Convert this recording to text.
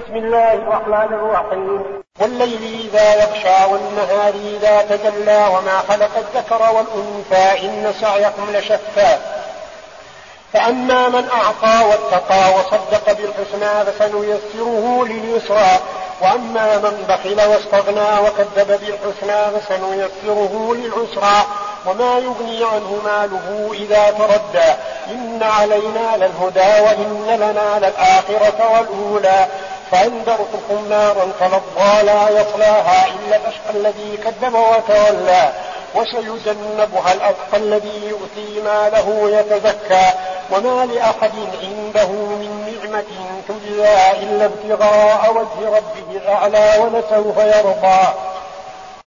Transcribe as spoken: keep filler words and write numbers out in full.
بسم الله الرحمن الرحيم. والليل إذا يغشى والنهار إذا تجلى وما خلق الذكر والأنثى إن سعيكم لشتى فأما من أعطى واتقى وصدق بالحسنى فسنيسره لليسرى وأما من بخل واستغنى وكذب بالحسنى فسنيسره للعسرى وما يغني عنه ماله إذا تردى إن علينا للهدى وإن لنا للآخرة والأولى فأنذرتكم نارا تلظى لا يصلاها إلا الأشقى الذي كذب وتولى وسيجنبها الأتقى الذي يؤتي ماله يتزكى وما لأحد عنده من نعمة تجزى إلا ابتغاء وجه ربه الأعلى ولسوف يرضى.